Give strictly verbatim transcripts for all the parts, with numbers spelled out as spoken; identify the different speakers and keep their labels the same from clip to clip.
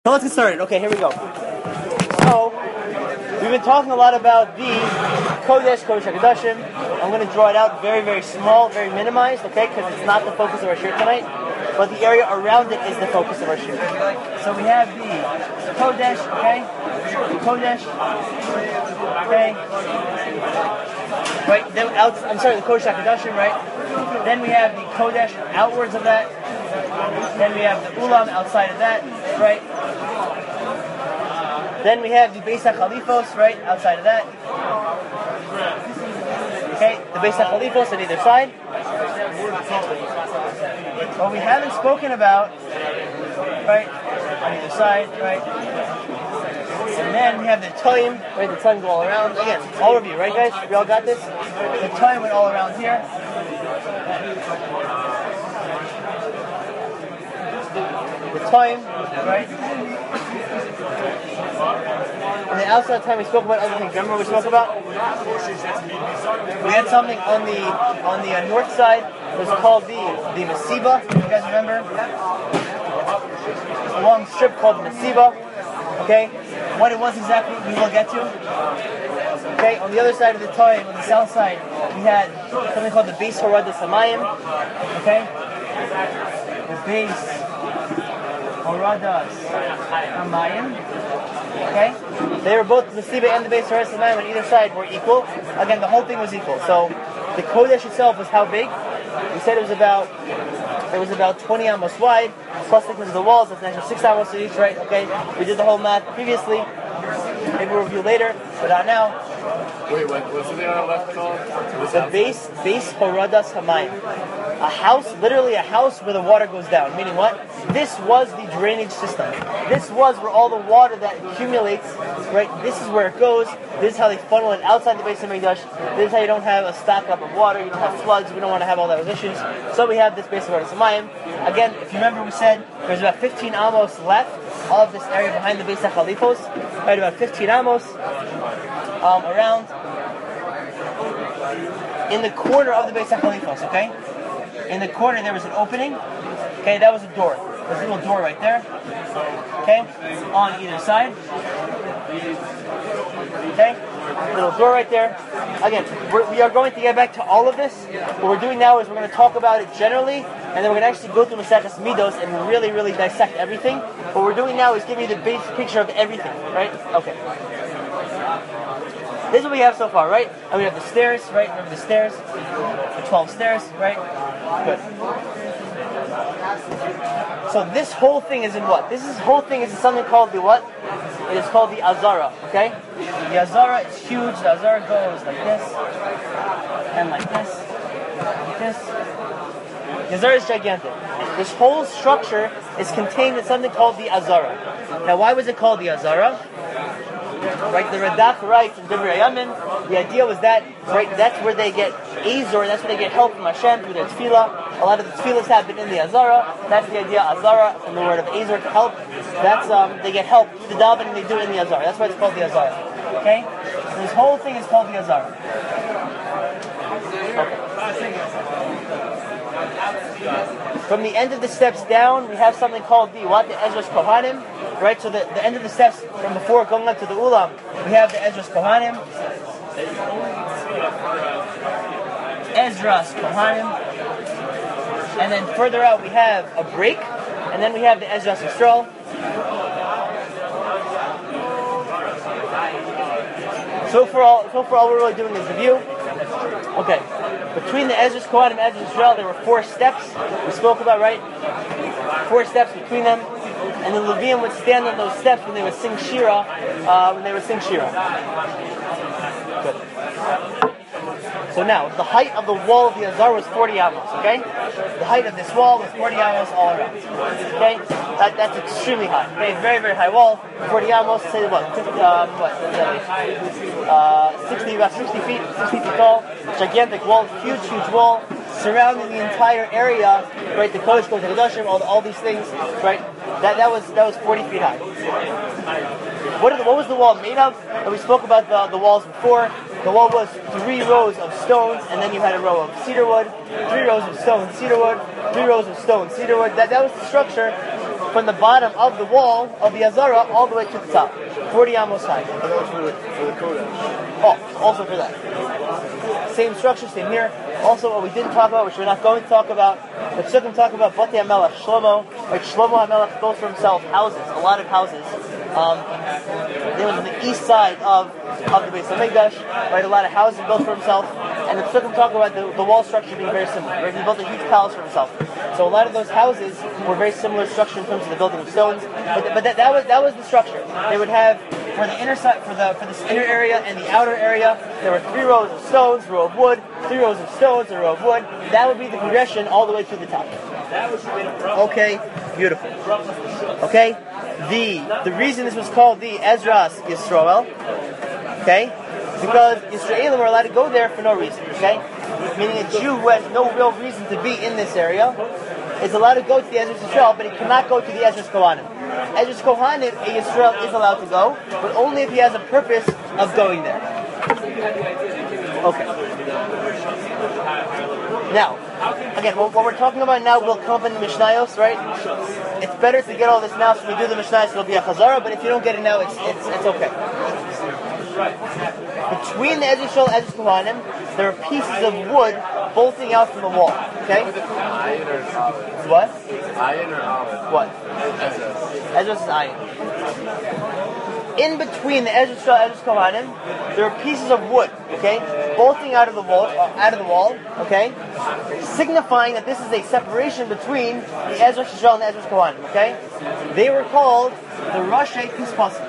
Speaker 1: So let's get started. Okay, here we go. So, we've been talking a lot about the Kodesh, Kodesh HaKodashim. I'm going to draw it out very, very small, very minimized, okay, because it's not the focus of our shiur tonight, but the area around it is the focus of our shiur. So we have the Kodesh, okay, Kodesh, okay, right, then out, I'm sorry, the Kodesh HaKodashim, right, then we have the Kodesh outwards of that, then we have the Ulam outside of that, right, then we have the Beis HaChalifos, right, outside of that. Okay, the Beis HaChalifos on either side. What we haven't spoken about, right, on either side, right. And then we have the Toim, right, the Toim go all around. Again, all of you, right guys? We all got this? The Toim went all around here. The Toim, right. And then outside time we spoke about other things. Remember what we spoke about? We had something on the on the uh, north side. It was called the the Masiba. You guys remember? A long strip called the Masiba. Okay, what it was exactly we will get to. Okay, on the other side of the Toim, on the south side, we had something called the Beis Horadas Hamayim. Okay, the Beis Horadas Hamayim. Okay? They were both the Masiba and the Beis Horadas Hamayim on either side were equal. Again, the whole thing was equal. So the Kodesh itself was how big? We said it was about it was about twenty amos wide, plus thickness of the walls, that's an extra six amos to each, right? Okay? We did the whole math previously. Maybe we'll review later, but not now.
Speaker 2: Wait, what, what's the thing on the left called?
Speaker 1: The Beis Beis Horadas Hamayim. A house, literally a house where the water goes down. Meaning what? This was the drainage system. This was where all the water that accumulates, right? This is where it goes. This is how they funnel it outside the Beis HaMikdash. This is how you don't have a stock up of water. You don't have floods. We don't want to have all those issues. So we have this Beis Horadas Hamayim. Again, if you remember, we said there's about fifteen amos left of this area behind the Beis HaChalifos. Right, about fifteen amos um, around in the corner of the Beis HaChalifos. Okay. In the corner there was an opening. Okay, that was a door. There's a little door right there. Okay, on either side. Okay, little door right there. Again, we're, we are going to get back to all of this. What we're doing now is we're going to talk about it generally, and then we're going to actually go through Maseches Midos and really, really dissect everything. What we're doing now is giving you the basic picture of everything, right? Okay. This is what we have so far, right? And we have the stairs, right? Remember the stairs? The twelve stairs, right? Good. So this whole thing is in what? This is, whole thing is in something called the what? It is called the Azara, okay? The Azara is huge. The Azara goes like this, and like this, like this. The Azara is gigantic. This whole structure is contained in something called the Azara. Now, why was it called the Azara? Right, the Radak writes in Divrei Yamin, the idea was that, right, that's where they get Azor, that's where they get help from Hashem through their tefillah. A lot of the tefillahs happen in the Azara. That's the idea, Azara, from the word of Azor, to help. That's, um, they get help through the davening they do in the Azara. That's why it's called the Azara. Okay? So this whole thing is called the Azara. Okay. From the end of the steps down, we have something called the what? The Ezras Kohanim. Right, so the, the end of the steps from before going up to the Ulam, we have the Ezras Kohanim. Ezras Kohanim. And then further out we have a break, and then we have the Ezras Yisrael. So for all, so for all we're really doing is review. Okay, between the Ezras Kohanim and Ezras Yisrael, there were four steps we spoke about, right? Four steps between them. And the Levium would stand on those steps when they would sing Shira, uh, when they would sing Shira. Good. So now, the height of the wall of the Azar was forty amos, okay? The height of this wall was forty amos all around. Okay? That, that's extremely high. Okay, very, very high wall. forty amos, say what? Um, what? Uh, sixty, about sixty feet, sixty feet tall. Gigantic wall, huge, huge wall. Surrounding the entire area, right? The Kodesh, Kodesh HaKodashim, all, all these things, right? That that was that was forty feet high. What, are the, what was the wall made of? And we spoke about the, the walls before. The wall was three rows of stones, and then you had a row of cedar wood, three rows of stone, cedar wood, three rows of stone, cedar wood. That that was the structure from the bottom of the wall of the Azara all the way to the top, forty amos high.
Speaker 2: And that was for the, for the Kodesh.
Speaker 1: Oh, also for that. Same structure, same here. Also, what we didn't talk about, which we're not going to talk about, the Psukim talk about Batei HaMelech, Shlomo. Right, Shlomo HaMelech built for himself houses, a lot of houses. Um, there was on the east side of, of the Beis HaMikdash, right, a lot of houses built for himself. And the Psukim talk about the, the wall structure being very similar. Right? He built a huge palace for himself. So a lot of those houses were very similar structure in terms of the building of stones. But, but that, that was that was the structure. They would have for the inner side, for the for the inner area and the outer area, there were three rows of stones, a row of wood, three rows of stones, a row of wood. That would be the progression all the way to the top. Okay, beautiful. Okay, the the reason this was called the Ezras Yisroel, okay, because Yisraelim were allowed to go there for no reason, okay, meaning a Jew who has no real reason to be in this area is allowed to go to the Ezras Yisrael, but he cannot go to the Ezras Kohanim. Ezras Kohanim, a Yisrael is allowed to go, but only if he has a purpose of going there. Okay. Now, again, what, what we're talking about now will come up in the Mishnayos, right? It's better to get all this now, so we do the Mishnayos, it'll be a Chazara, but if you don't get it now, it's it's, it's okay. Between the Ezras Yisrael and Ezras Kohanim, there are pieces of wood bolting out from the wall, okay?
Speaker 2: Iron or olive?
Speaker 1: What?
Speaker 2: Iron or olive?
Speaker 1: What?
Speaker 2: Ezra.
Speaker 1: Ezras is iron. In between the Ezras Yisrael and Ezras Kohanim, there are pieces of wood, okay, bolting out of the wall, uh, out of the wall, okay, signifying that this is a separation between the Ezras Yisrael and the Ezras Kohanim, okay? They were called the Rashi Pispasim.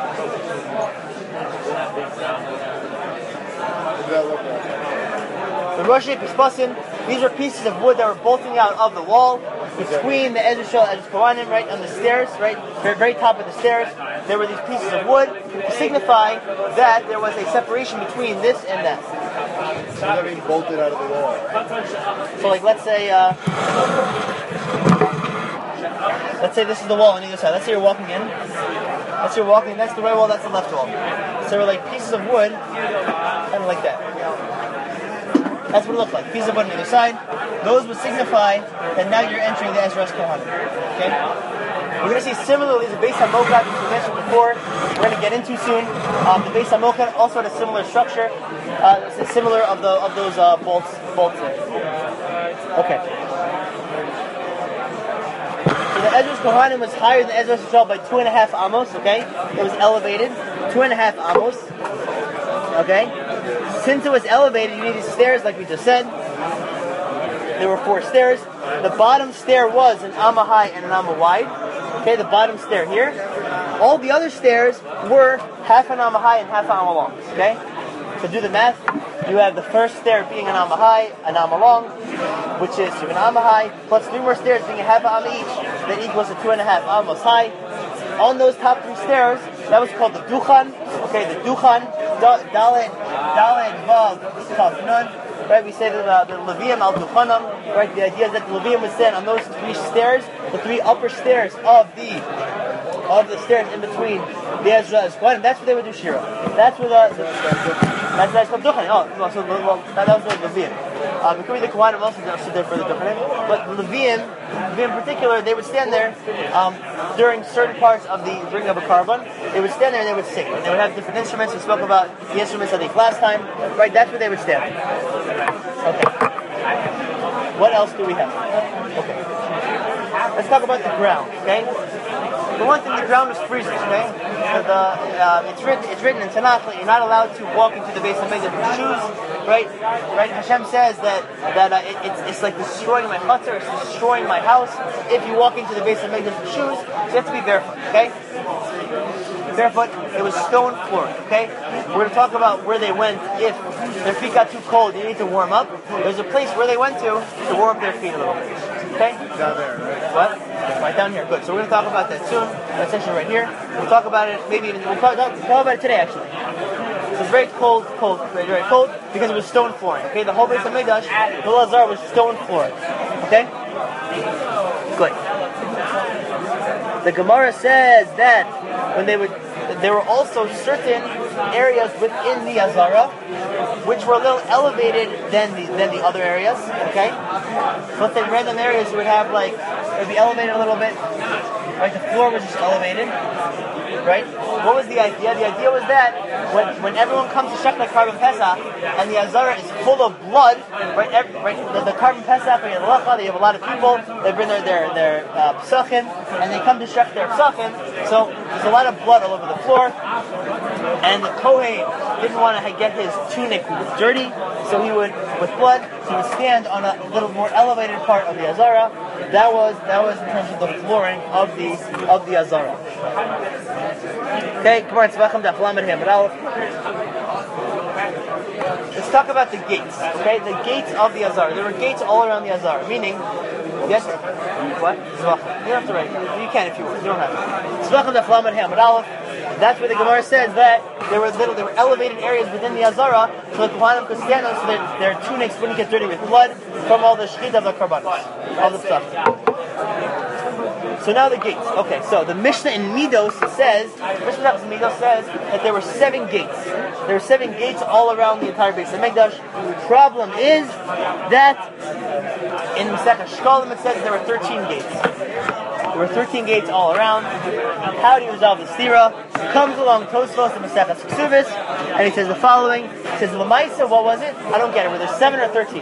Speaker 1: The Rashi Pispasim, these are pieces of wood that were bolting out of the wall between the Ezras Yisrael and Ezras Kohanim, right on the stairs, right, very, very top of the stairs. There were these pieces of wood to signify that there was a separation between this and that.
Speaker 2: So that means bolted out of the wall.
Speaker 1: So, like, let's say, uh, let's say this is the wall on either side. Let's say you're walking in. Let's say you're walking. That's the right wall. That's the left wall. So there were like pieces of wood, kind of like that. That's what it looked like. Pieces of wood on either side. Those would signify that now you're entering the Ezras Kohanim. Okay? We're going to see similarly the Beis HaMokad, which we mentioned before, we're going to get into soon. Um, the Beis HaMokad also had a similar structure, uh, similar of the of those uh, bolts. bolts there. Okay. So the Ezras Kohanim was higher than Ezras Yisrael by two and a half amos. Okay, it was elevated two and a half amos. Okay, since it was elevated, you needed stairs, like we just said. There were four stairs. The bottom stair was an amma high and an amma wide. Okay, the bottom stair here. All the other stairs were half an amma high and half an amma long. Okay, so do the math. You have the first stair being an amma high, an amma long, which is an amma high, plus three more stairs being a half an amma each, that equals to two and a half ammas high. On those top three stairs, that was called the Duchan. Okay, the Duchan, Dalet, Dalet, Vav, Taf, Nun. Right, we say that uh, the Levium al Duchanam. Right, the idea is that the Levium was stand on those three stairs, the three upper stairs of the of the stairs in between the Ezra and that's what they would do Shira. That's where the, the that's that's called Duchan. Oh, well, so well, that, that was the Levium. Uh, it could be the Kohanim also stood there for the Duchanim, but the Levium, Levium in particular, they would stand there um, during certain parts of the bringing of a carbon. They would stand there and they would sing. And they would have different instruments. We spoke about the instruments I think last time. Right, that's where they would stand. Okay. What else do we have? Okay. Let's talk about the ground. Okay. The one thing, the ground was freezing. Okay. So the uh, it's written it's written in Tanakh that you're not allowed to walk into the Beis HaMikdash with shoes. Right, right. Hashem says that that uh, it, it's it's like destroying my chutzner, it's destroying my house. If you walk into the Beis HaMikdash with shoes, so you have to be barefoot. Okay, barefoot. It was stone floor. Okay, we're going to talk about where they went if their feet got too cold. They need to warm up. There's a place where they went to to warm up their feet a little bit. Okay,
Speaker 2: Down there, right?
Speaker 1: what? Right down here. Good. So we're going to talk about that soon. That section right here. We'll talk about it. Maybe even we'll talk, talk, talk about it today actually. It was very cold, cold, very, very cold because it was stone flooring. Okay, the whole Beis HaMikdash, the Lazar was stone flooring. Okay, good. The Gemara says that when they would, there were also certain areas within the Azara which were a little elevated than the than the other areas. Okay, so let's say random areas you would have like it would be elevated a little bit. Right, the floor was just elevated. Right? What was the idea? The idea was that when, when everyone comes to Shechna Carbon Pesach and the Azara is full of blood, right? Every, right the, the Carbon Pesach, they have a lot of people, they bring their their, their uh, psachim, and they come to Shech their psachim, so there's a lot of blood all over the floor, and the Kohen didn't want to get his tunic dirty, so he would, with blood, he would stand on a little more elevated part of the Azara. That was that was in terms of the flooring of the of the Azara. Okay, come on, let's talk about the gates. Okay, the gates of the Azara. There were gates all around the Azara, meaning, yes, what? You don't have to write. You can if you want. You don't have to. That's where the Gemara says that there were little, there were elevated areas within the Azara, so the Kohanim could stand on, so that their tunics wouldn't get dirty with blood from all the shechita of the karbanos, all the stuff. So now the gates. Okay, so the Mishnah in Midos says, Mishnah in Midos says that there were seven gates. There were seven gates all around the entire base of Mikdash. The problem is that in Masechah Shkolim it says there were thirteen gates. There were thirteen gates all around. How do you resolve the stira? Comes along Tosfos and Masechah Ksubis, and he says the following. He says, L'maisa, what was it? I don't get it. Were there seven or thirteen?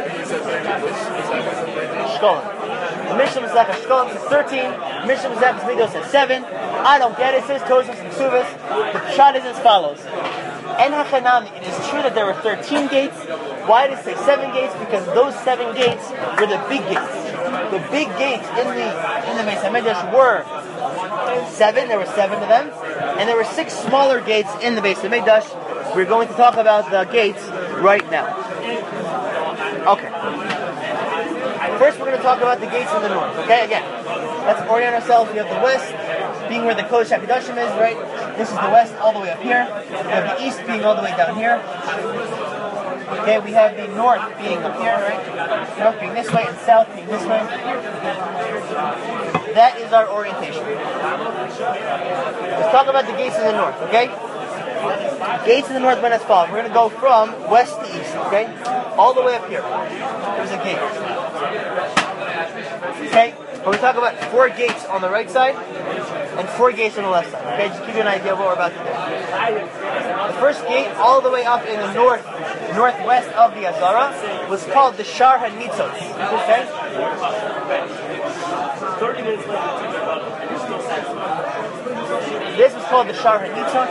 Speaker 1: Shkolim. The Mishnah Masechah Shkolim says thirteen. Mishnah Masechah Midos says seven. I don't get it. It says Tosfos and Ksubis. The shot is as follows. En hachanami, it is true that there were thirteen gates. Why did it say seven gates? Because those seven gates were the big gates. The big gates in the in the Beis HaMikdash were seven. There were seven of them, and there were six smaller gates in the Beis HaMikdash. We're going to talk about the gates right now. Okay. First, we're going to talk about the gates in the north. Okay, again, let's orient ourselves. We have the west being where the Kodesh HaKadoshim is, right? This is the west all the way up here. We have the east being all the way down here. Okay, we have the north being up here, right? North being this way and south being this way. That is our orientation. Let's talk about the gates in the north, okay? Gates in the north went as follows. We're going to go from west to east, okay? All the way up here. There's a gate. Okay? But we talk about four gates on the right side and four gates on the left side. Okay, just to give you an idea of what we're about to do. The first gate, all the way up in the north, northwest of the Azara, was called the Shar HaNitzot. Okay? This was called the Shar HaNitzot.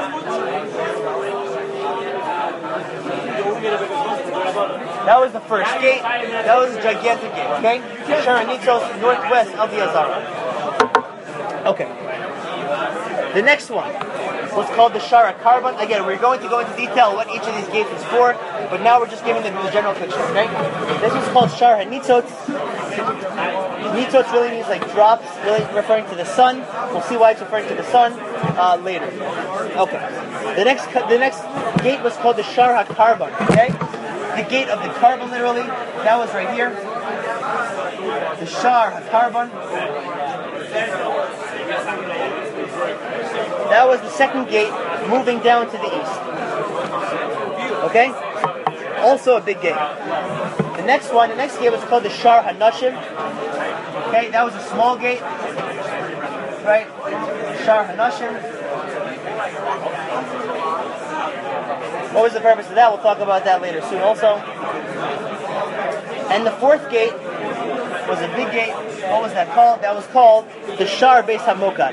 Speaker 1: That was the first gate. That was a gigantic gate, okay? The Shar HaNitzot, northwest of the Azara. Okay. The next one was called the Shara Carbon. Again, we're going to go into detail what each of these gates is for, but now we're just giving them the general picture, okay? This was called Shara Nitzot. Nitzot really means like drops, really referring to the sun. We'll see why it's referring to the sun uh, later. Okay. The next the next gate was called the Shara Carbon, okay? The gate of the carbon, literally. That was right here. The Shara Carbon. That was the second gate moving down to the east. Okay? Also a big gate. The next one, the next gate was called the Shar HaNashim. Okay, that was a small gate. Right? Shar HaNashim. What was the purpose of that? We'll talk about that later soon also. And the fourth gate was a big gate. What was that called? That was called the Shar Beis HaMokad.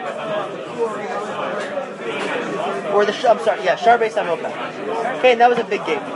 Speaker 1: Or the, I'm sorry, yeah, Shar Beis HaMokad. Okay, and that was a big gate.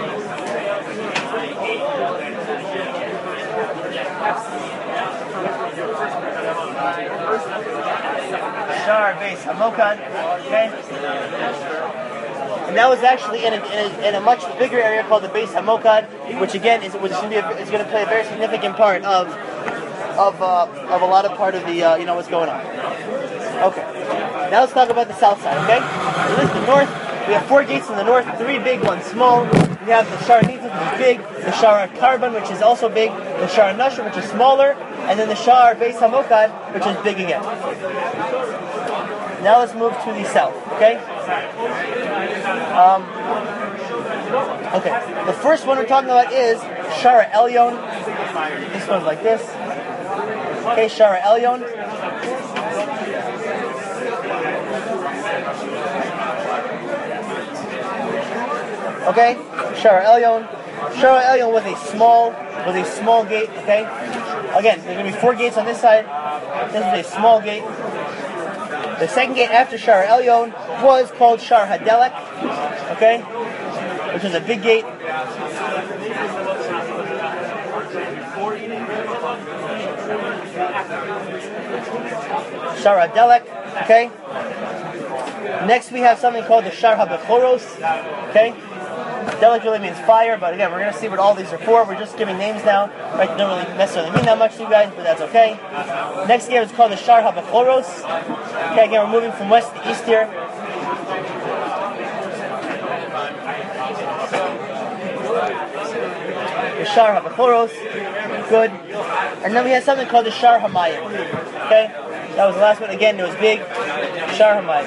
Speaker 1: Shar Beis HaMokad. Okay. And that was actually in a, in a, in a much bigger area called the Beis HaMokad, which again is, which is going to be a, is going to play a very significant part of of uh, of a lot of part of the uh, you know what's going on. Okay. Now let's talk about the south side. Okay. So this is the north. We have four gates in the north, three big, one small. We have the Shar Nitzot, which is big, the Shar Carbon, which is also big, the Shar Nashim, which is smaller, and then the Shar Beis HaMokad, which is big again. Now let's move to the south, okay? Um, okay, the first one we're talking about is Shar Elyon. This one's like this. Okay, Shara Elyon. Okay, Shara Elyon. Shara Elyon was a small, was a small gate. Okay, again, there's gonna be four gates on this side. This is a small gate. The second gate after Shara Elyon was called Shar Hadelek. Okay, which is a big gate. Shar Hadelek. Okay. Next we have something called the Shar HaBechoros. Okay. Delek really means fire, but again, we're going to see what all these are for. We're just giving names now. Right, they don't really necessarily mean that much to you guys, but that's okay. Next game is called the Shar HaBechoros. Okay, again, we're moving from west to east here. The Shar HaBechoros. Good. And then we have something called the Shar HaMayim. Okay? That was the last one. Again, it was big. Shar HaMayim.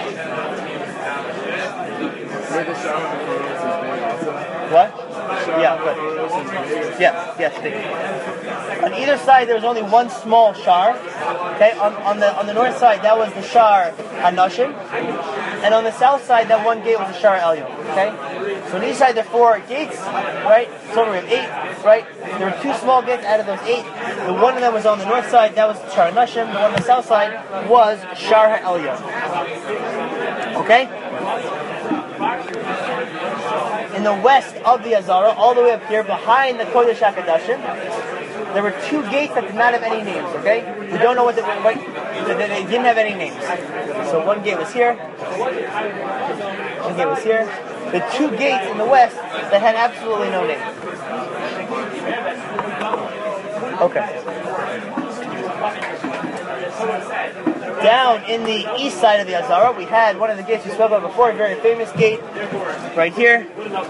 Speaker 1: What? Yeah, good. Yes, yes, big. On either side, there was only one small shar. Okay, on, on the on the north side, that was the Shar HaNashim, and on the south side, that one gate was the Shar Elyon. Okay, so on each side there are four gates, right? So we have eight, right? There were two small gates out of those eight. The one that was on the north side, that was Shar HaNashim. The one on the south side was Shar HaElyon. Okay. In the west of the Azara, all the way up here, behind the Kodesh HaKadoshim, there were two gates that did not have any names, okay? We don't know what they were, right? They didn't have any names. So one gate was here, one gate was here. The two gates in the west that had absolutely no name. Okay. Down in the east side of the Azara, we had one of the gates we spoke about before, a very famous gate, right here.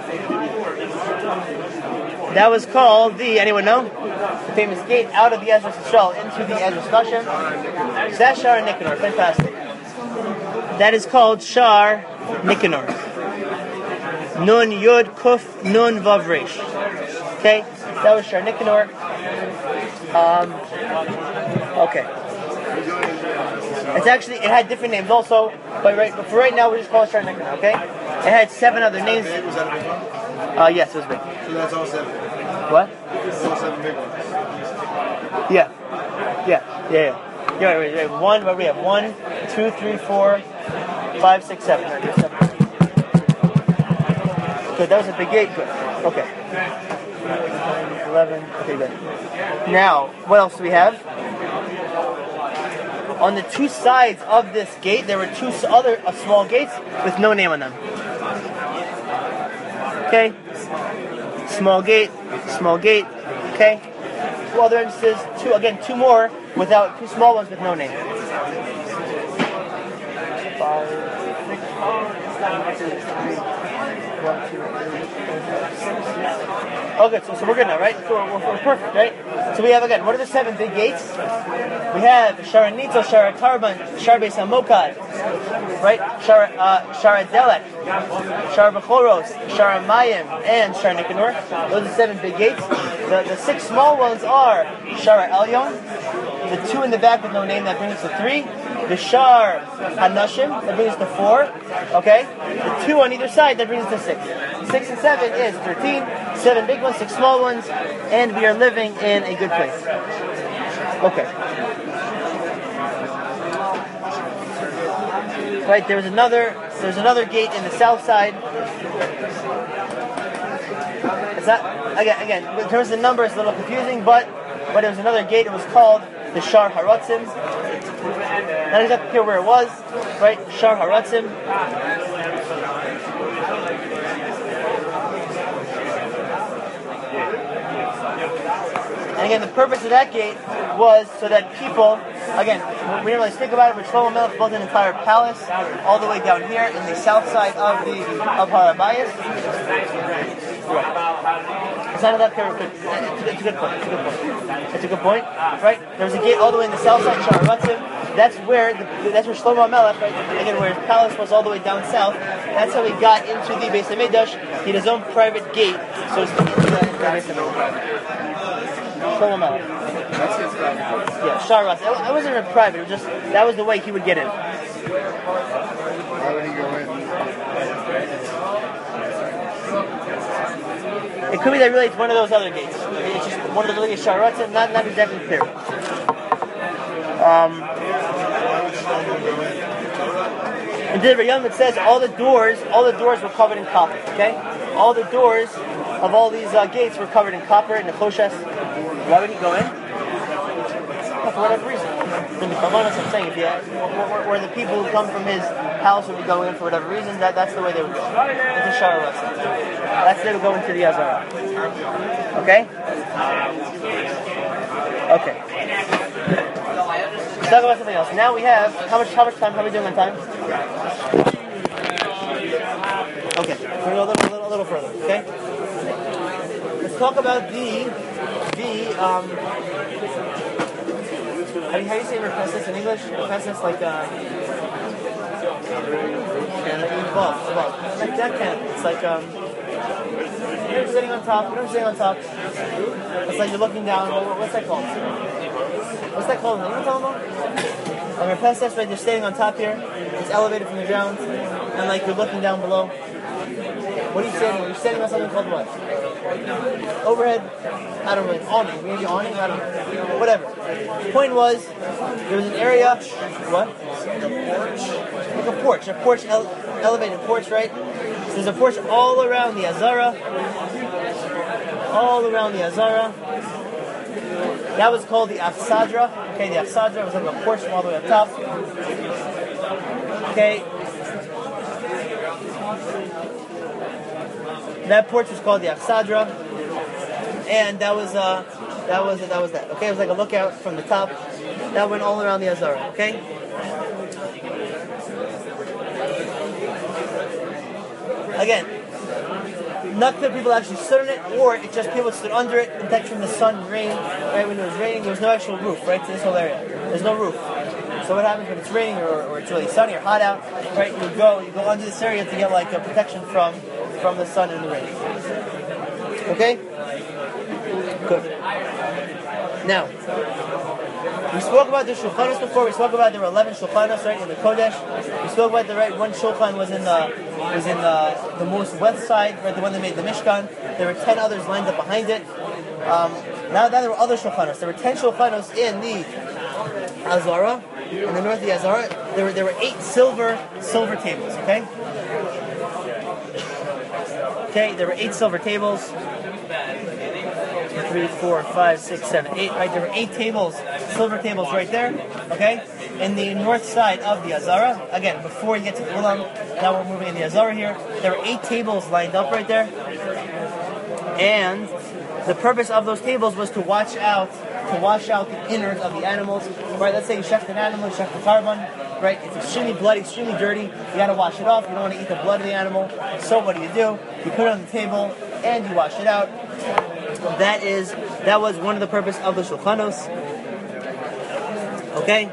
Speaker 1: That was called the, anyone know? The famous gate out of the Ezra Yisrael into the Ezra Nashim. That's Shar Nicanor, fantastic. That is called Shar Nicanor. Nun Yud Kuf Nun Vav Resh. Okay, that was Shar Nicanor. Um, okay. It's actually, it had different names also, but, right, but for right now, we just call it Shar Nicanor, okay? It had seven other names.
Speaker 2: Was that a big one?
Speaker 1: Uh, yes, it was big.
Speaker 2: So that's all seven.
Speaker 1: What?
Speaker 2: That's all seven big ones.
Speaker 1: Yeah. Yeah, yeah, yeah. Yeah, wait, wait, wait. One, what do we have? One, two, three, four, five, six, seven. Right, there's seven. Good, that was a big gate. Good. Okay. eleven. Okay, good. Now, what else do we have? On the two sides of this gate, there were two other uh, small gates with no name on them. Okay? Small gate, small gate, okay? Two other entrances, two, again, two more without, two small ones with no name. Five, six, one, two, three, four, five, six. Oh, good. So, so we're good now, right? So we're, we're, we're perfect, right? So we have, again, what are the seven big gates? We have Shara Nitzo, Shara Tarban, Shara Beis HaMokad, right? Shara, uh, Shara Delek, Shara Bechoros, Shara Mayim, and Shar Nicanor. Those are seven big gates. The, the six small ones are Shara Elyon, the two in the back with no name, that brings us to three. The Shar HaNashim, that brings us to four. Okay? The two on either side, that brings us to six. Six and seven is thirteen. Seven big ones, six small ones, and we are living in a good place. Okay. Right, there's another there's another gate in the south side. It's not again again in terms of the number it's a little confusing, but but there was another gate, it was called the Shar Haratzim. Not exactly clear where it was, right? Shar Haratzim. And again, the purpose of that gate was so that people, again, we didn't really think about it, but Shlomo Melech built an entire palace all the way down here in the south side of the of Har HaBayis. It's not that clear. It's a good point. It's a good point. It's a good point, right? There's a gate all the way in the south side, Shar Haratzim. That's where the, that's where Shlomo Melech, right? Again, where his palace was all the way down south. That's how he got into the Beis HaMikdash. He had his own private gate, so to speak, into the Beis HaMikdash. Shlomo Melech.
Speaker 2: That's his private.
Speaker 1: Yeah, Sharas. It it wasn't even private. It was just that was the way he would get in.
Speaker 2: Why would he go in?
Speaker 1: It could be that really it's one of those other gates. It's just one of those other gates, Sharas, not not exactly clear. Um, in Divrei Yom it says all the doors, all the doors were covered in copper. Okay, all the doors of all these uh, gates were covered in copper in the Choshes. Why would he go in? Well, for whatever reason. In the Kavanas, I'm saying, if you, or, or the people who come from his house would be going in for whatever reason, that, that's the way they would go. Into Sharas. That's they would go into the Azara. Okay? Okay. Let's talk about something else. Now we have, how much how much time? How are we doing on time? Okay. We're going to go a little, a little, a little further. Okay? Let's talk about the, the, um, how do you, how do you say repentance in English? Repentance like, uh, above, above. Like that kind of, it's like, um, you're sitting on top, you're sitting on top. It's like you're looking down, what, what's that called? What's that called? You know what I'm talking about? On your pesach, right, you're standing on top here, it's elevated from the ground, and like you're looking down below. What are you standing on? You're standing on something called what? Overhead? I don't really, awning, maybe awning, I don't know. Whatever. The point was, there was an area, what? Like a porch, a porch, ele- elevated porch, right? So there's a porch all around the Azara, all around the Azara. That was called the Afsadra. Okay, the Afsadra was like a porch from all the way up top. Okay. That porch was called the Afsadra, and that was uh, that was that was that. Okay, it was like a lookout from the top. That went all around the Azara. Okay. Again, not that people actually stood on it, or it just people stood under it, protection from the sun and rain. Right, when it was raining, there was no actual roof, right, to this whole area. There's no roof. So what happens when it's raining or, or it's really sunny or hot out, right, you go you go under this area to get like a protection from, from the sun and the rain. Okay? Good. Now, we spoke about the shulchanos before. We spoke about there were eleven shulchanos, right, in the Kodesh. We spoke about the right one shulchan was in the was in the the most west side, right, the one that made the Mishkan. There were ten others lined up behind it. Um, now, now there were other shulchanos. There were ten shulchanos in the Azara, in the north of the Azara. There were there were eight silver silver tables. Okay. Okay, there were eight silver tables. Three, four, five, six, seven, eight. Right, there were eight tables, silver tables, right there. Okay, in the north side of the Azara. Again, before you get to the Ulam, now we're moving in the Azara here. There were eight tables lined up right there, and the purpose of those tables was to watch out, to wash out the innards of the animals. Right, let's say you shecht an animal, you shecht a carbon. Right, it's extremely bloody, extremely dirty. You got to wash it off. You don't want to eat the blood of the animal. So what do you do? You put it on the table and you wash it out. That is, that was one of the purpose of the shulchanos. Okay.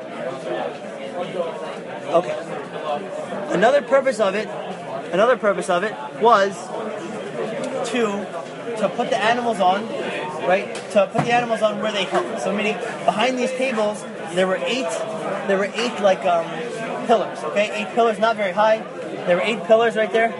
Speaker 1: Okay. Another purpose of it, another purpose of it was to to put the animals on, right? To put the animals on where they hung. So meaning behind these tables there were eight, there were eight like um, pillars. Okay, eight pillars, not very high. There were eight pillars right there.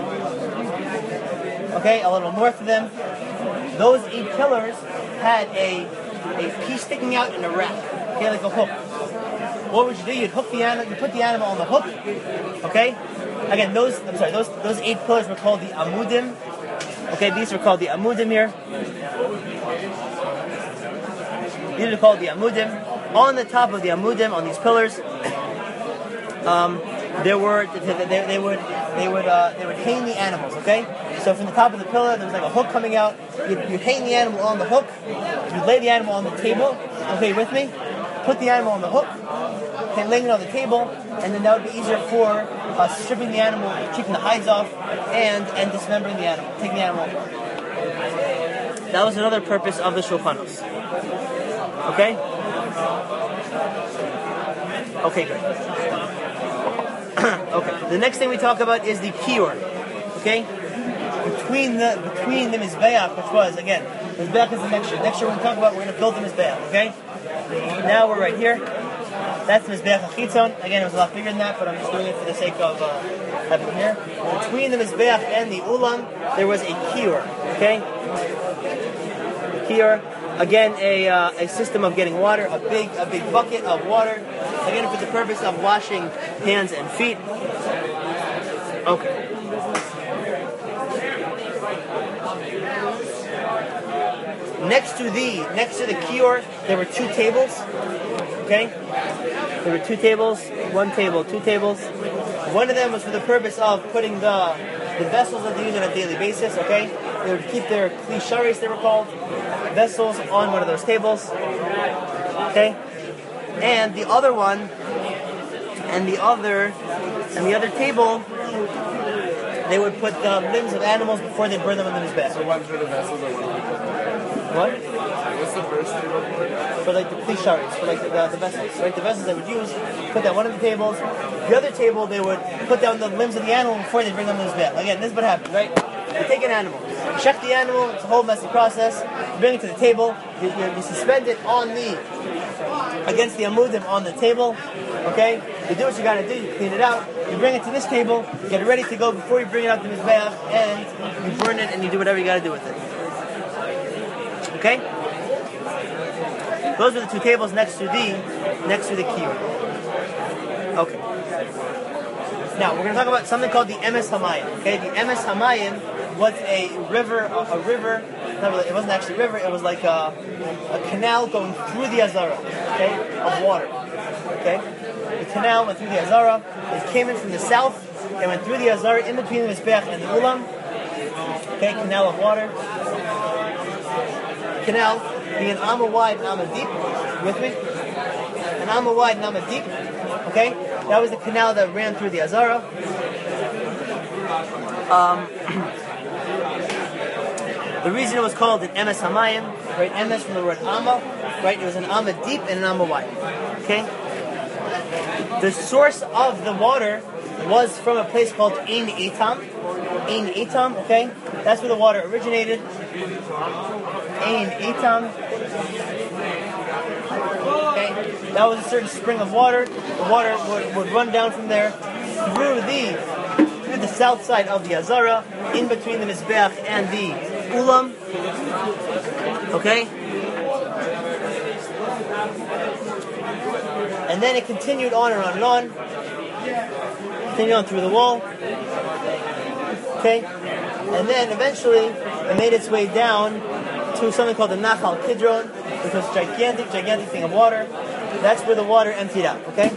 Speaker 1: Okay, a little north of them. Those eight pillars had a a piece sticking out in a rack. Okay, like a hook. What would you do? You'd hook the animal. You put the animal on the hook. Okay. Again, those I'm sorry. Those those eight pillars were called the amudim. Okay, these were called the amudim here. These are called the amudim. On the top of the amudim, on these pillars, um, there were they, they would they would uh, they would hang the animals. Okay, so from the top of the pillar, there was like a hook coming out. You'd, you'd hang the animal on the hook. You'd lay the animal on the table. Okay, with me? Put the animal on the hook. Okay, laying it on the table, and then that would be easier for uh, stripping the animal, keeping the hides off, and and dismembering the animal, taking the animal. That was another purpose of the shulchanos. Okay. Okay, good. Okay, the next thing we talk about is the kior. Okay, between the between the Mizbeach, which was, again, Mizbeach is the next year. Next year we're going to talk about, we're going to build the Mizbeach, okay? Now we're right here. That's the Mizbeach HaChitzon. Again, it was a lot bigger than that, but I'm just doing it for the sake of uh, having here. Between the Mizbeach and the Ulam, there was a Kior, okay? Kior. Again, a uh, a system of getting water, a big a big bucket of water, again for the purpose of washing hands and feet. Okay. Next to the next to the kior, there were two tables. Okay, there were two tables, one table, two tables. One of them was for the purpose of putting the the vessels that they use on a daily basis. Okay, they would keep their kli sharis, they were called, vessels on one of those tables. Okay, and the other one, and the other, and the other table, they would put the limbs of animals before they burn them on the mizbech.
Speaker 2: So one for the vessels or one?
Speaker 1: What?
Speaker 2: What's the first table?
Speaker 1: For like the kli sharis, for like the, the, the vessels, right? The vessels they would use, put that one of the tables. The other table, they would put down the limbs of the animal before they bring them to the mizbech. Again, this is what happens, right? You take an animal, you check the animal, it's a whole messy process. You bring it to the table, you, you, you suspend it on the, against the amudim on the table, okay? You do what you gotta do, you clean it out, you bring it to this table, you get it ready to go before you bring it out to the mizbeach, and you burn it and you do whatever you gotta do with it. Okay? Those are the two tables next to the, next to the kior. Okay. Now, we're going to talk about something called the Emes Hamayim. Okay, the Emes Hamayim was a river, a, a river, not really, it wasn't actually a river, it was like a, a canal going through the Azara, okay, of water. Okay? The canal went through the Azara, it came in from the south, it went through the Azara, in between the Mizbeach and the Ulam. Okay, canal of water. Canal being an amma wide and amma deep. You with me? An amma wide and amma deep. Okay? That was the canal that ran through the Azara. Um, the reason it was called an Emes Hamayim, right? Emes from the word amma, right? It was an amma deep and an amma wide. Okay? The source of the water was from a place called Ein Etam. Ein Etam, okay? That's where the water originated. Ein Etam. Okay? That was a certain spring of water. The water would, would run down from there through the through the south side of the Azara, in between the Mizbeach and the Ulam. Okay? And then it continued on and on and on. Continued on through the wall. Okay? And then eventually it made its way down to something called the Nachal Kidron, which was a gigantic, gigantic thing of water. That's where the water emptied out, okay?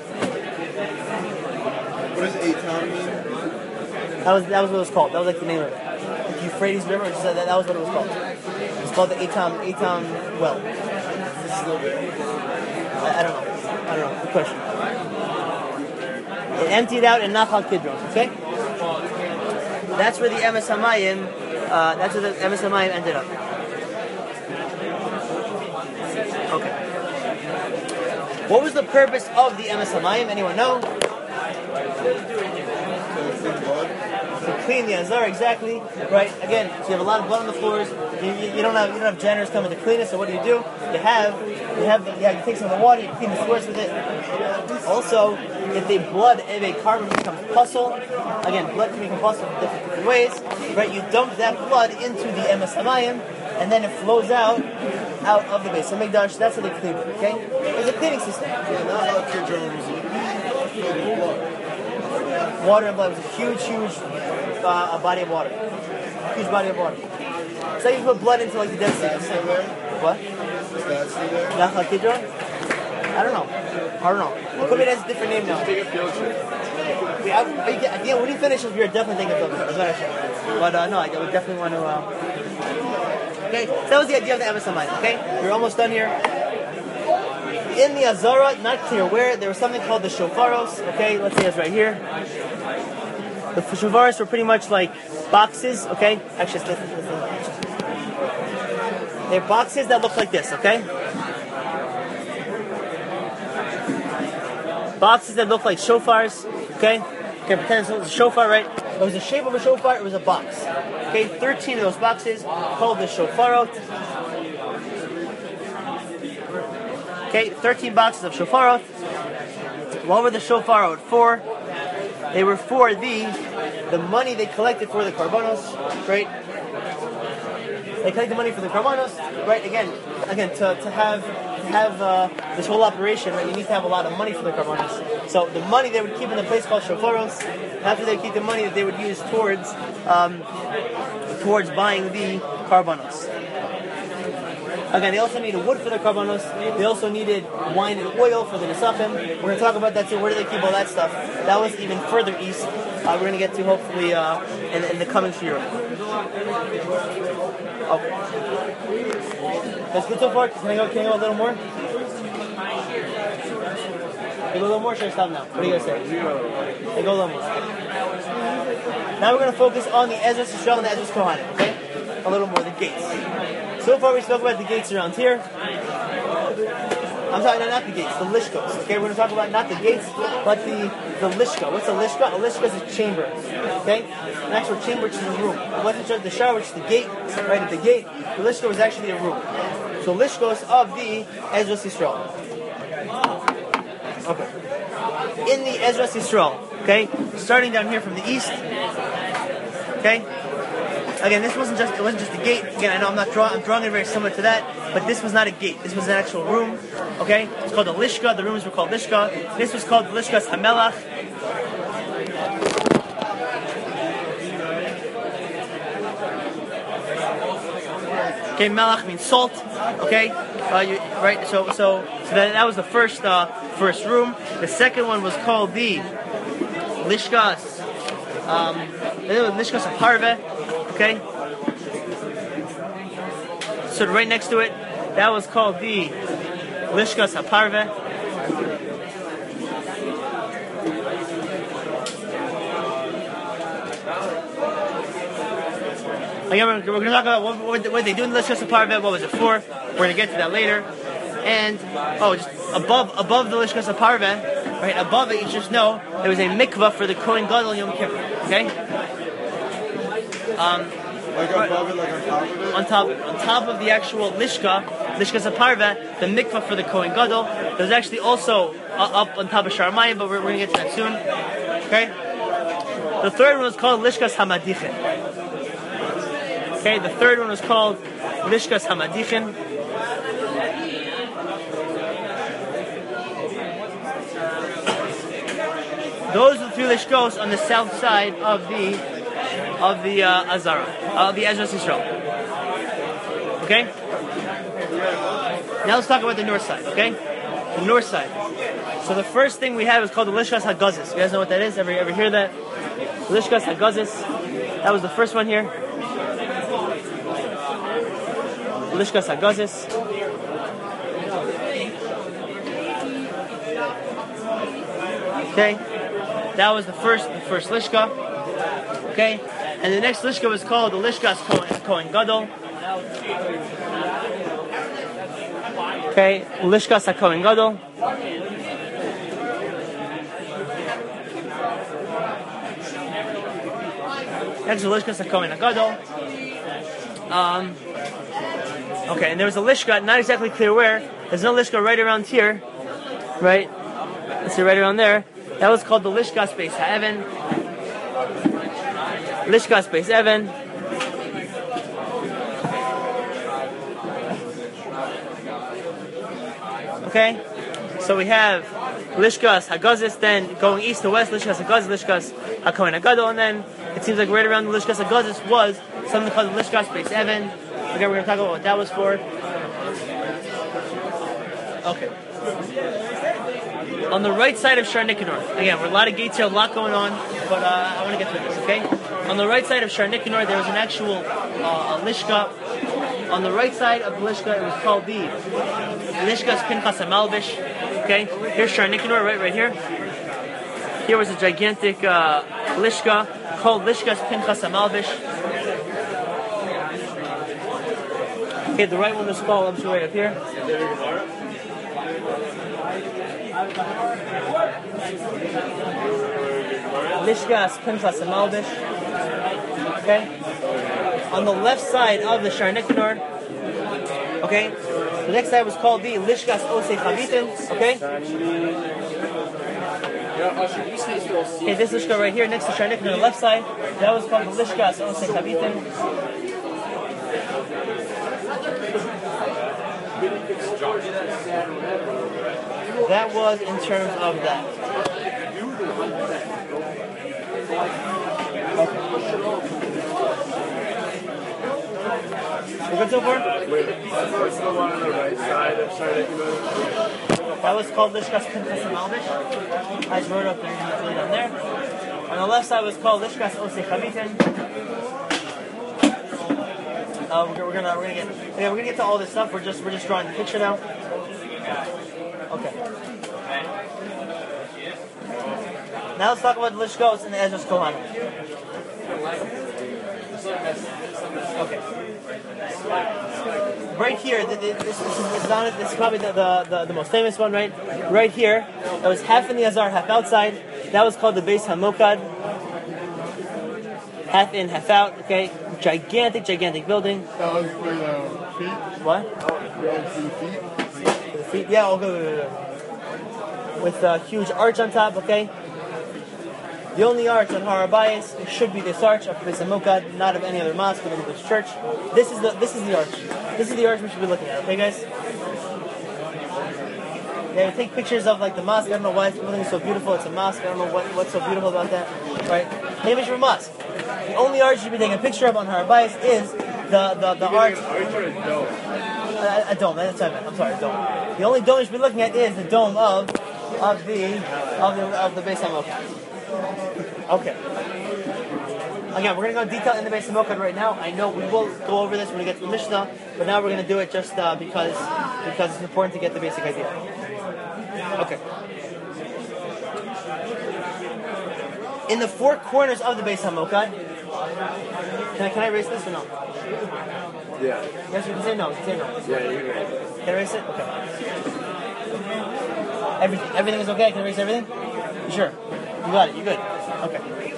Speaker 2: What does Eitan mean?
Speaker 1: That was that was what it was called. That was like the name of it. The Euphrates River, just that, that was what it was called. It was called the Eitam, Eitam well. I, I don't know. I don't know. Good question. It emptied out in Nachal Kidron, okay? That's where the Emes Hamayim, uh, that's where the Emes Hamayim ended up. Okay. What was the purpose of the Emes Hamayim? Anyone know? To clean the Azara, exactly. Right. Again, so you have a lot of blood on the floors. You, you, you don't have you don't have janitors coming to clean it. So what do you do? You have you have the, yeah, you take some of the water, you clean the floors with it. Also, if the blood of a carbon becomes puzzle, again, blood can become puzzle in different, different ways. Right. You dump that blood into the Emes Hamayim, and then it flows out out of the base. So Mikdash, that's how they clean it. Okay. It's a cleaning system.
Speaker 2: Yeah, not how Kidron was.
Speaker 1: Water and blood was a huge, huge uh, a body of water. Huge body of water. So you put blood into like the Dead Sea.
Speaker 2: Is that still there?
Speaker 1: What?
Speaker 2: Is that still there?
Speaker 1: Nachal Kidron? I don't know. I don't know. It could be that's a different name now.
Speaker 2: Take a field trip.
Speaker 1: Yeah, I, I, yeah, when you finish, you're definitely taking a field trip. That's what I said. But uh, no, I would definitely want to. Uh... Okay, so that was the idea of the Emes Hamayim. Okay, we're almost done here. In the Azara, not clear where, there was something called the shofaros. Okay, let's say it's right here. The shofaros were pretty much like boxes. Okay, actually, let's listen, listen. They're boxes that look like this. Okay, boxes that look like shofars. Okay? Okay, pretend it was a shofar, right? It was the shape of a shofar, it was a box. Okay, thirteen of those boxes called the shofarot. Okay, thirteen boxes of shofarot. What were the shofarot for? They were for the the money they collected for the karbanos, right? They collect the money for the karbanos, right? Again, again to, to have to have uh, this whole operation, right? You need to have a lot of money for the karbanos. So the money they would keep in a place called shofaros. After they keep the money that they would use towards um, towards buying the karbanos. Again, they also needed wood for the karbanos. They also needed wine and oil for the nesachim. We're going to talk about that too. Where do they keep all that stuff? That was even further east. Uh, we're going to get to hopefully uh, in, in the coming year. Okay. That's good so far. Can I go? Can I go a little more? Can I go a little more? Or should I stop now? What do you guys say? Can I go a little more? Now we're going to focus on the Ezras Yisrael and the Ezras Kohanim. Okay, a little more the gates. So far we spoke about the gates around here. I'm talking no, not the gates, the lishkos. Okay, we're going to talk about not the gates, but the, the lishka. What's a lishka? A lishka is a chamber. Okay? An actual chamber, which is a room. It wasn't just the shower, which is the gate. Right at the gate, the lishka was actually a room. So lishkos of the Ezras Yisrael. Okay. In the Ezras Yisrael, okay, starting down here from the east, okay. Again, this wasn't just it wasn't just a gate. Again, I know I'm not drawing I'm drawing it very similar to that, but this was not a gate. This was an actual room. Okay, it's called a lishka. The rooms were called lishka. This was called the lishkas hamelach. Okay, melach means salt. Okay, uh, you, right. So so so that, that was the first uh, first room. The second one was called the lishkas. Um, it was lishkas haparveh. Okay, so right next to it, that was called the Lishkas HaParveh. Again, we're, we're going to talk about what, what, what they do in the Lishkas HaParveh, what was it for. We're going to get to that later. And, oh, just above above the Lishkas HaParveh, right, above it, you just know, there was a mikvah for the Kohen Gadol Yom Kippur. Okay? Um,
Speaker 2: like above it, like on top of it?
Speaker 1: On top, on top of the actual lishka, lishkas haparveh, the mikvah for the Kohen Gadol. There's actually also uh, up on top of Sharmayim, but we're, we're going to get to that soon. Okay? The third one was called lishkas hamadichin. Okay, the third one was called lishkas hamadichin. Those are the three lishkos on the south side of the of the uh, Azara, uh, of the Ezras Yisrael. Okay? Now let's talk about the north side, okay? The north side. So the first thing we have is called the Lishkas HaGazis. You guys know what that is? Ever, ever hear that? Lishkas HaGazis. That was the first one here. Lishkas HaGazis. Okay? That was the first, the first Lishka. Okay? And the next lishka was called the Lishkas Kohen Gadol. Okay, Lishkas HaKohen Gadol. Next is Lishkas HaKohen Gadol. Um, okay, and there was a lishka, not exactly clear where. There's no lishka right around here, right? Let's see, right around there. That was called the Lishkas Beis HaEvan. Lishkas Beis Evan. Okay, so we have Lishkas Hagazis, then going east to west, Lishkas Hagazis, Lishkas HaKohen HaGadol, and then it seems like right around the Lishkas Hagazis was something called the Lishkas Beis Evan. Okay, we're going to talk about what that was for. Okay. On the right side of Shar Nicanor, again, we're a lot of gates here, a lot going on, but uh, I want to get through this, okay? On the right side of Shar Nicanor, there was an actual uh, lishka. On the right side of the lishka, it was called the Lishkas Pinchas HaMalbish. Okay, here's Shar Nicanor, right, right here. Here was a gigantic uh, lishka called Lishkas Pinchas HaMalbish. Okay, the right one is called, I'm sure right up here. Lishkas Pinchas Malbish. Okay? On the left side of the Shar Nicanor, okay? The next side was called the Lishkas Osei Chavitin, okay? Okay, this Lishka right here next to Shar Nicanor on the left side, that was called the Lishkas Osei Chavitin. That was in terms of that. Okay. We're good so far?
Speaker 2: Wait, what's the one on the right side of Sardik?
Speaker 1: That was called Lishkas Pinchas Malbish. I just wrote it up there, you can down there. On the left side was called Lishkas Osei Chavitin. Uh, we're, we're gonna we're gonna get yeah, we're gonna get to all this stuff. We're just we're just drawing the picture now. Okay. Now let's talk about the Lishkos and the Ezra's Kohanim. Okay. Right here, this, this, this, is, on it, this is probably the, the, the, the most famous one, right? Right here, that was half in the Azar, half outside. That was called the Beis HaMokad. Half in, half out, okay? Gigantic, gigantic building.
Speaker 2: That was for the feet?
Speaker 1: What?
Speaker 2: That was for the feet?
Speaker 1: For the feet? Yeah, okay, wait, wait, wait. With a huge arch on top, okay? The only arch on Har HaBayis should be this arch of Beis HaMokad, not of any other mosque or any other church. This is the this is the arch. This is the arch we should be looking at, okay guys? Yeah, we take pictures of like the mosque. I don't know why it's building is so beautiful. It's a mosque. I don't know what, what's so beautiful about that. Right? Take a picture of a mosque. The only arch you should be taking a picture of on Har HaBayis is the, the, the arch.
Speaker 2: An arch or a dome?
Speaker 1: A, a dome, that's what I meant. I'm sorry, a dome. The only dome you should be looking at is the dome of of the of the of the Beis HaMokad. Okay. Again, we're going to go in detail in the Beis HaMokad right now. I know we will go over this when we get to the Mishnah, but now we're going to do it just uh, because because it's important to get the basic idea. Okay. In the four corners of the Beis HaMokad, can I can I erase this or no?
Speaker 2: Yeah.
Speaker 1: Yes, you can say no. You can say no.
Speaker 2: Yeah, you can erase it.
Speaker 1: Can I erase it? Okay. Everything everything is okay. I can erase everything. You sure? You got it. You good? Okay.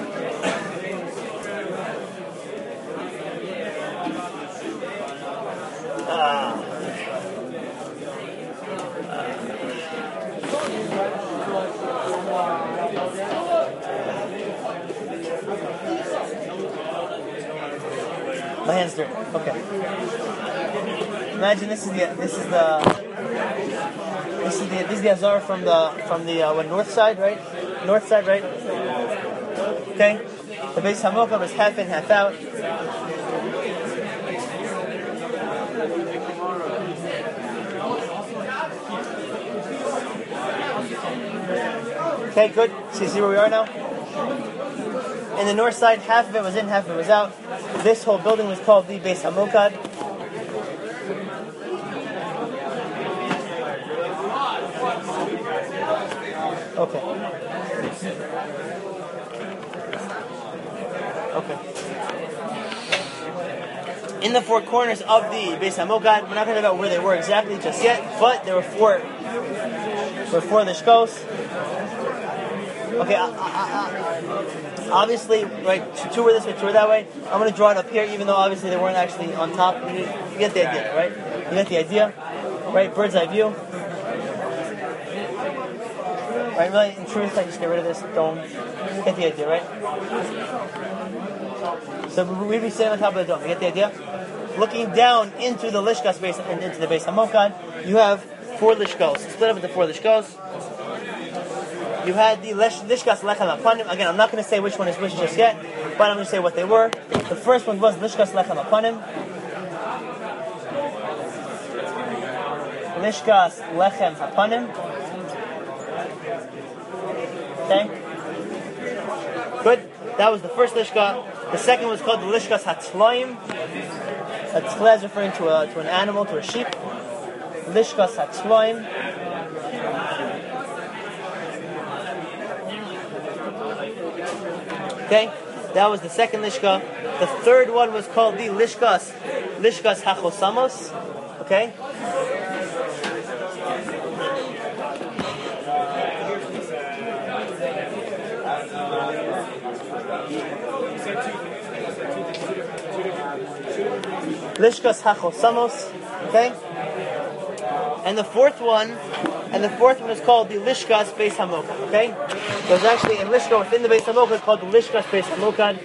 Speaker 1: Ah. My hand's dirty. Okay. Imagine this is the this is the this is the this is the Azar from the from the uh, what, north side, right? North side, right? Okay. The Beis HaMokad was half in, half out. Okay, good. So you see where we are now? In the north side, half of it was in, half of it was out. This whole building was called the Beis HaMokad. Okay. Okay. In the four corners of the Beis HaMokad, we're not going to talk about where they were exactly just yet, but there were four. There were four lishkos. Okay. I, I, I, obviously, right? Two were this way, two were that way. I'm going to draw it up here, even though obviously they weren't actually on top. You, you get the idea, right? You get the idea, right? Bird's eye view. Right, really, in truth, I just get rid of this dome. Get the idea, right? So we'd be sitting on top of the dome. You get the idea? Looking down into the lishkas base and into the Beis HaMokad, you have four lishkos. Split up into four lishkos. You had the lishkas lechem apanim. Again, I'm not going to say which one is which just yet, but I'm going to say what they were. The first one was lishkas lechem apanim. Lishkas lechem apanim. Okay? Good. That was the first lishka. The second was called the lishkas hatzloim. A tzla is referring to a to an animal, to a sheep. Lishkas hatzloim. Okay? That was the second lishka. The third one was called the lishkas lishkas hachosamos. Okay? Lishkas Hachosamos, okay? And the fourth one, and the fourth one is called the Lishkas Beis Hamokad, okay? There's actually a Lishka within the Beis Hamokad called the Lishkas Beis Hamokad.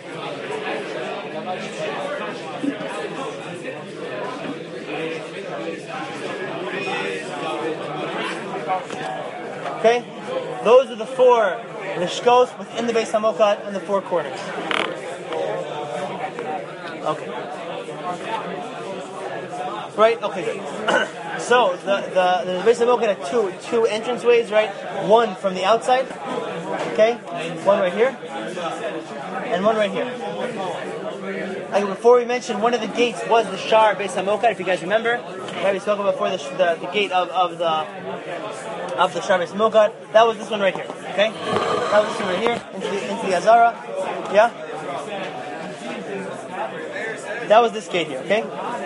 Speaker 1: Okay? Those are the four Lishkos within the Beis Hamokad and the four corners. Okay. Right? Okay, good. So, the, the, the Beis Hamokad had two, two entranceways, right? One from the outside, okay? One right here, and one right here. Like before we mentioned, one of the gates was the Shar Beis Hamokad, if you guys remember. Right, we spoke about before the, the, the gate of, of the of the Shar Beis Hamokad. That was this one right here, okay? That was this one right here, into the, into the Azara, yeah? That was this gate here, okay?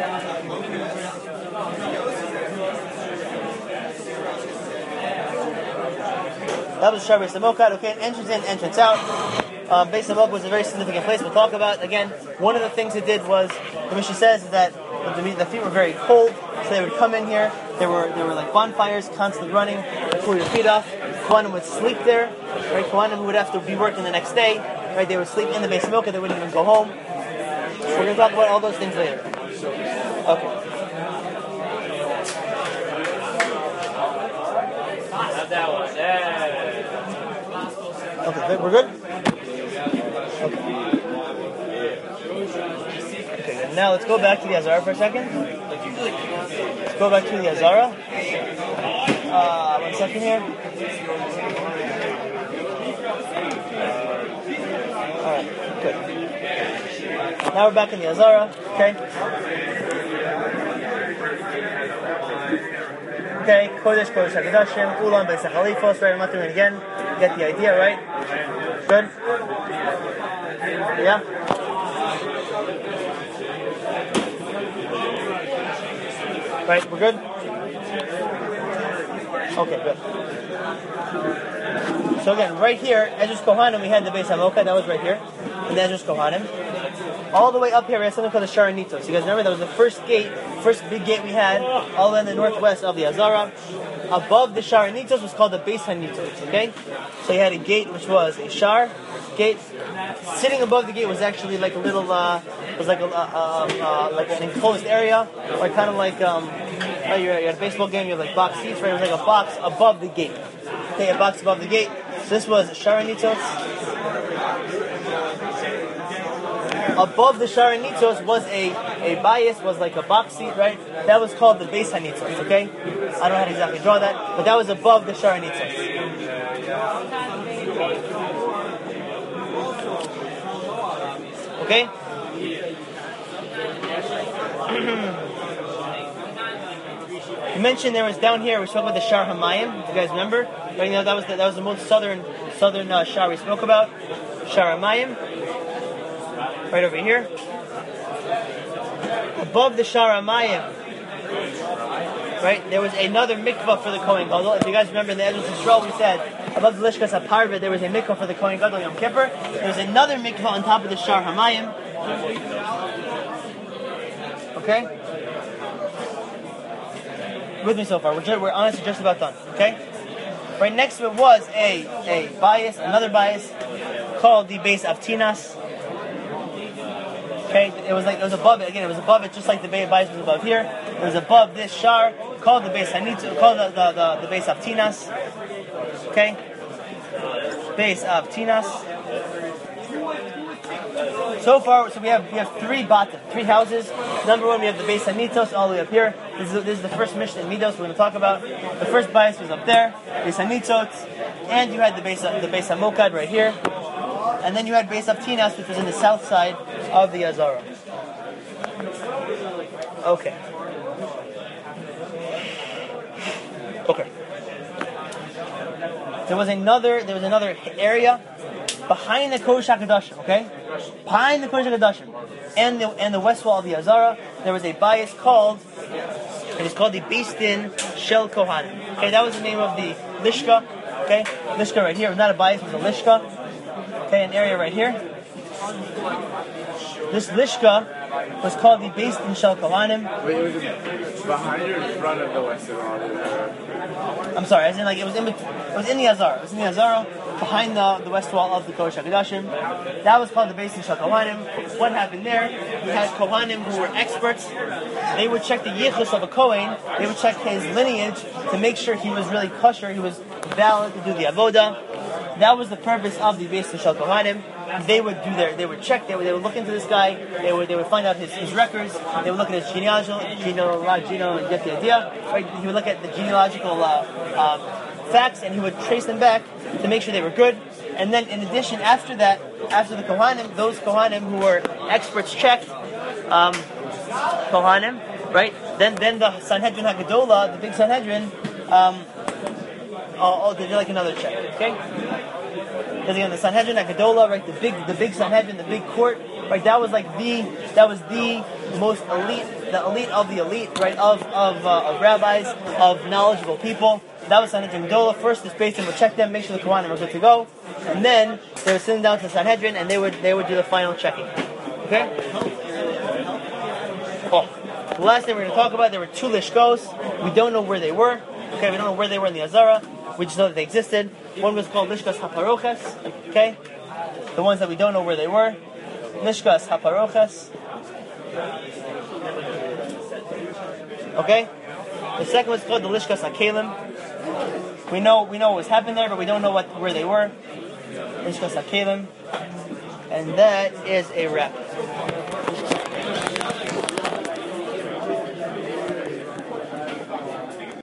Speaker 1: That was Shar Beis Hamokad, okay? Entrance in, entrance out. Um, Beis Hamokad was a very significant place. We'll talk about, again, one of the things it did was, the Mishnah says that the, the feet were very cold, so they would come in here. There were there were like bonfires constantly running to cool your feet off. Kohanim would sleep there, right? Kohanim who would have to be working the next day, right? They would sleep in the Beis Hamokad, they wouldn't even go home. We're going to talk about all those things later. Okay. Okay, good. We're good? Okay. Okay, good. Now let's go back to the Azara for a second. Let's go back to the Azara. Uh, one second here. Alright, good. Now we're back in the Azara, okay? Okay, Kodesh, Kodesh HaKadoshim, Ulam, Beis HaChalifos, right? I'm not doing it again. You get the idea, right? Good? Yeah? Right, we're good? Okay, good. So again, right here, Ezra's Kohanim, we had the Beis Hamokad, that was right here. And the Ezra's Kohanim. All the way up here, we have something called the Shara Nitzos. You guys remember that was the first gate, first big gate we had, all the way in the northwest of the Azara. Above the Shara Nitzos was called the Beis HaNitzos, okay? So you had a gate which was a Shar gate. Sitting above the gate was actually like a little, uh, was like a, uh, uh, uh, like an enclosed area, or kind of like, um, uh, you're, you're at a baseball game, you have like box seats, right? It was like a box above the gate. Okay, a box above the gate. So this was Shara Nitzos. Above the Shara Nitzos was a, a bias, was like a box seat, right? That was called the Beis HaNitzos, okay? I don't know how to exactly draw that, but that was above the Shara Nitzos. Okay? You mentioned there was down here, we spoke about the Shar Hamayim, if you guys remember. Right, you know, that was the, that was the most southern southern uh, Shar we spoke about. Shar Hamayim. Right over here. Above the Shar Hamayim, right, there was another mikvah for the Kohen Gadol. If you guys remember in the Ezra Yisrael, we said above the Lishkas HaParveh there was a mikvah for the Kohen Gadol Yom Kippur. There was another mikvah on top of the Shar Hamayim. Okay? With me so far. We're, just, we're honestly just about done. Okay? Right next to it was a, a bias, another bias called the Beis Avtinas. Okay, it was like it was above it again. It was above it, just like the bias was above here. It was above this Shar called the Beis Hanitz, called the the the, the Beis Avtinas. Okay, Beis Avtinas. So far, so we have we have three batim, three houses. Number one, we have the Beis Hanitzos all the way up here. This is this is the first Mishnah in Midos we're going to talk about. The first bias was up there, Beis Hanitzos, and you had the Beis the Beis Hamokad right here. And then you had Beis Avtinas, which was in the south side of the Azara. Okay. Okay. There was another. There was another area behind the Kodesh HaKadoshim. Okay, behind the Kodesh HaKadoshim, and the and the west wall of the Azara, there was a bias called. It was called the Beis Din Shel Kohanim. Okay, that was the name of the Lishka. Okay, Lishka right here. It was not a bias. It was a Lishka. Okay, an area right here. This Lishka was called the Beis Din Shel Kohanim.
Speaker 2: Wait, it was behind or in front of the Western Wall?
Speaker 1: I'm sorry, as in like it was in bet- it was in the Azara. It was in the Azara behind the, the west wall of the Kodesh HaKodashim. That was called the Beis Din Shel Kohanim. What happened there? We had Kohanim who were experts. They would check the yichus of a Kohen. They would check his lineage to make sure he was really kosher, he was valid to do the avoda. That was the purpose of the Beis Din Shel Kohanim. They would do their, they would check, they would, they would look into this guy, they would, they would find out his, his records, they would look at his genealogical, genealogical, genome, and get the idea. Right? He would look at the genealogical uh, um, facts, and he would trace them back to make sure they were good. And then, in addition, after that, after the Kohanim, those Kohanim who were experts checked, um, Kohanim, right? Then, then the Sanhedrin Hagadola, the big Sanhedrin, um, oh, oh, they did like another check, okay? Because again, the Sanhedrin Hagadola, right, the big, the big Sanhedrin, the big court, right, that was like the, that was the most elite, the elite of the elite, right, of of, uh, of rabbis, of knowledgeable people. That was Sanhedrin Hagadola. First, the Beis would check them, make sure the Kohanim were good to go, and then they would send them down to the Sanhedrin, and they would they would do the final checking. Okay. Oh, the last thing we're going to talk about, there were two lishkos. We don't know where they were. Okay, we don't know where they were in the Azara. We just know that they existed. One was called Lishkas HaParoches. Okay, the ones that we don't know where they were. Lishkas HaParoches. Okay, the second was called the Lishkas HaKelim. We know we know what was happening there, but we don't know what where they were. Lishkas HaKelim, and that is a wrap.